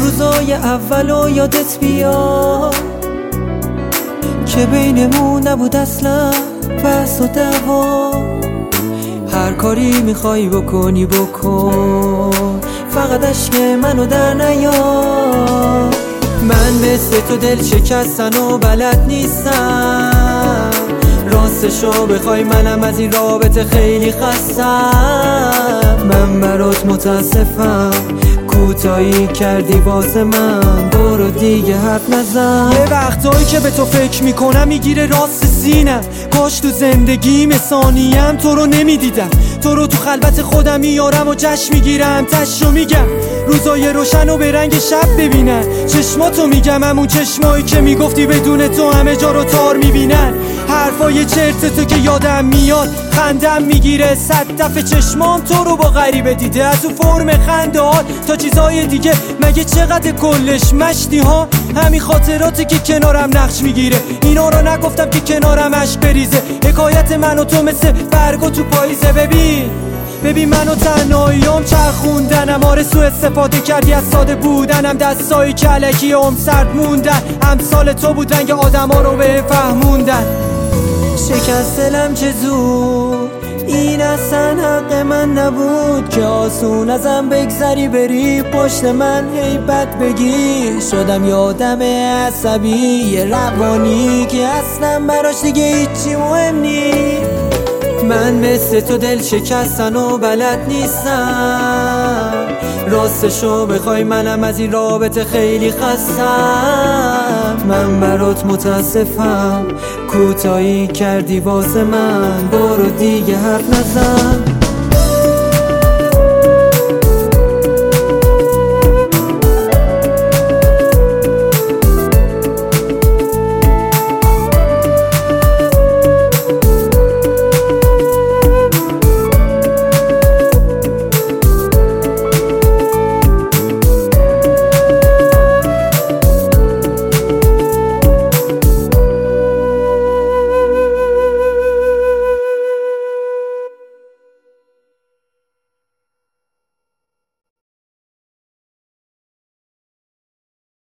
روزای اولو یادت بیاد که بینمون نبود اصلا بحث و دعوا. هر کاری میخوای بکنی بکن، فقط عشق منو در نیار. من مثل تو دل شکستن و بلد نیستم، راستشو بخوای منم از این رابطه خیلی خستم. من برات متاسفم، کوتاهی کردی واسه من، برو دیگه حرف نزن. یه وقتایی که به تو فکر میکنم میگیره راست سینم، کاش تو زندگیم ثانیم تو رو نمیدیدم. تو رو تو خلوت خودم میارم و جشن میگیرم، تشو میگم روزای روشن و به رنگ شب ببینن. چشماتو میگم، همون چشمایی که میگفتی بدون تو همه جا رو تار میبینن. حرفای چرت تو که یادم میاد خندم میگیره، صد دفعه چشمام تو رو با غریبه دیده. از تو فرم خندهات تا چیزای دیگه، مگه چقدر کلش مشتی ها؟ همین خاطراتی که کنارم نقش میگیره، اینا رو نگفتم که کنارم اشک بریزه. حکایت من و تو مثل برگو تو پاییزه. ببین منو تنهاییام چرخوندنم، آره سو استفاده کردی از ساده بودنم. دستایی که علکی سرد موندن، امثال تو بود رنگ آدما رو به فهموندن. شکست دلم چه زود، این اصلا حق من نبود که آسون ازم بگذری بری پشت من هی بد بگی. شدم یادم عصبی روانی که اصلا براش دیگه هیچی مهم نیست. من مثل تو دل شکستن و بلد نیستم، راستشو بخوای منم از این رابطه خیلی خستم. من برات متاسفم، کوتاهی کردی واسه من، برو دیگه حرف نزن.